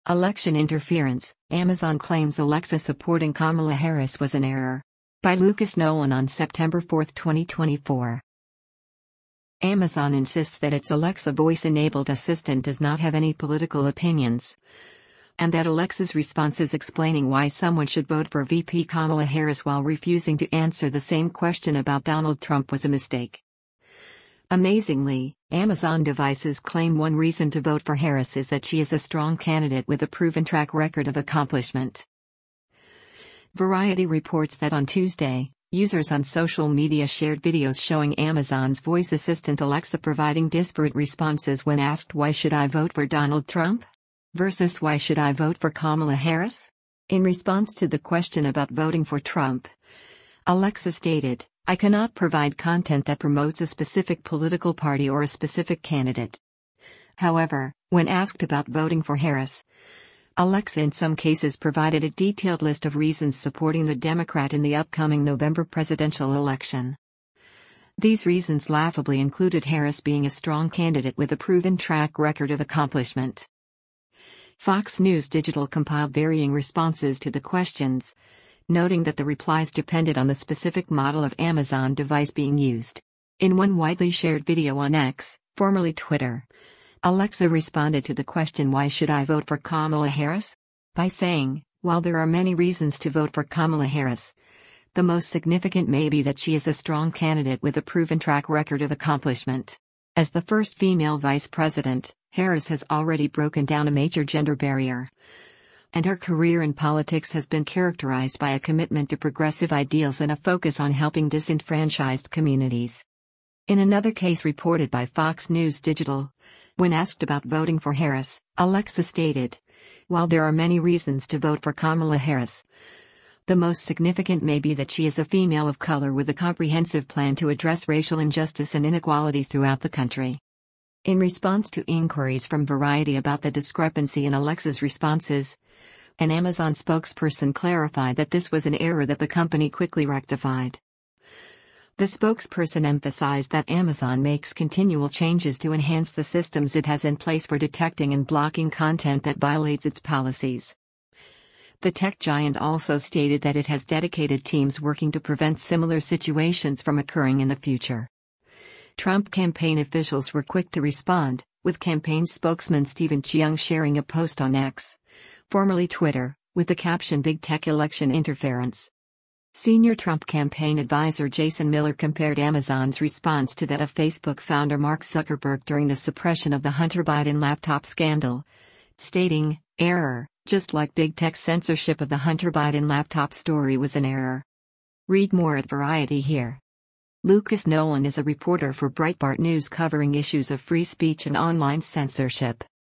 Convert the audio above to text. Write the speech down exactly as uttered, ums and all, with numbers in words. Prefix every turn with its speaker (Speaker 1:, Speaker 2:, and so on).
Speaker 1: Election interference, Amazon claims Alexa supporting Kamala Harris was an error. By Lucas Nolan on September fourth, twenty twenty-four. Amazon insists that its Alexa voice-enabled assistant does not have any political opinions, and that Alexa's responses explaining why someone should vote for V P Kamala Harris while refusing to answer the same question about Donald Trump was a mistake. Amazingly, Amazon devices claim one reason to vote for Harris is that she is a strong candidate with a proven track record of accomplishment. Variety reports that on Tuesday, users on social media shared videos showing Amazon's voice assistant Alexa providing disparate responses when asked why should I vote for Donald Trump? Versus why should I vote for Kamala Harris? In response to the question about voting for Trump, Alexa stated, I cannot provide content that promotes a specific political party or a specific candidate. However, when asked about voting for Harris, Alexa in some cases provided a detailed list of reasons supporting the Democrat in the upcoming November presidential election. These reasons laughably included Harris being a strong candidate with a proven track record of accomplishment. Fox News Digital compiled varying responses to the questions, noting that the replies depended on the specific model of Amazon device being used. In one widely shared video on X, formerly Twitter, Alexa responded to the question why should I vote for Kamala Harris? By saying, while there are many reasons to vote for Kamala Harris, the most significant may be that she is a strong candidate with a proven track record of accomplishment. As the first female vice president, Harris has already broken down a major gender barrier, and her career in politics has been characterized by a commitment to progressive ideals and a focus on helping disenfranchised communities. In another case reported by Fox News Digital, when asked about voting for Harris, Alexa stated, while there are many reasons to vote for Kamala Harris, the most significant may be that she is a female of color with a comprehensive plan to address racial injustice and inequality throughout the country. In response to inquiries from Variety about the discrepancy in Alexa's responses, an Amazon spokesperson clarified that this was an error that the company quickly rectified. The spokesperson emphasized that Amazon makes continual changes to enhance the systems it has in place for detecting and blocking content that violates its policies. The tech giant also stated that it has dedicated teams working to prevent similar situations from occurring in the future. Trump campaign officials were quick to respond, with campaign spokesman Stephen Cheung sharing a post on X, formerly Twitter, with the caption Big Tech Election Interference. Senior Trump campaign advisor Jason Miller compared Amazon's response to that of Facebook founder Mark Zuckerberg during the suppression of the Hunter Biden laptop scandal, stating, error, just like Big Tech's censorship of the Hunter Biden laptop story was an error. Read more at Variety here. Lucas Nolan is a reporter for Breitbart News covering issues of free speech and online censorship.